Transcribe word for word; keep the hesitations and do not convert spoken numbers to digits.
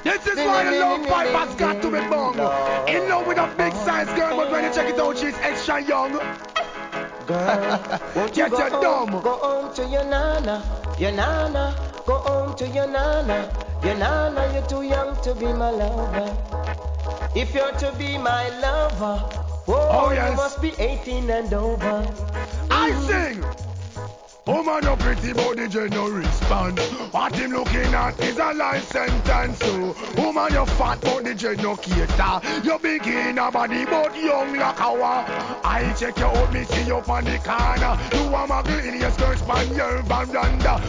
This is why the love pipe has got to be bung. In love with a big size girl, but when you check it out, she's extra young. Girl, won't you Get go your home, dumb. go home to your nana, your nana, go home to your nana, your nana, you're too young to be my lover. If you're to be my lover, oh, Oh, yes. you must be eighteen and over. I sing. Woman, you're pretty, but the J no respond. What him looking at is a life sentence. So, woman, you're fat, but the J no cater. You're big in a body, but young like a wa. I check you out, me see you on the corner. You a muggle in your skirt, span your veranda.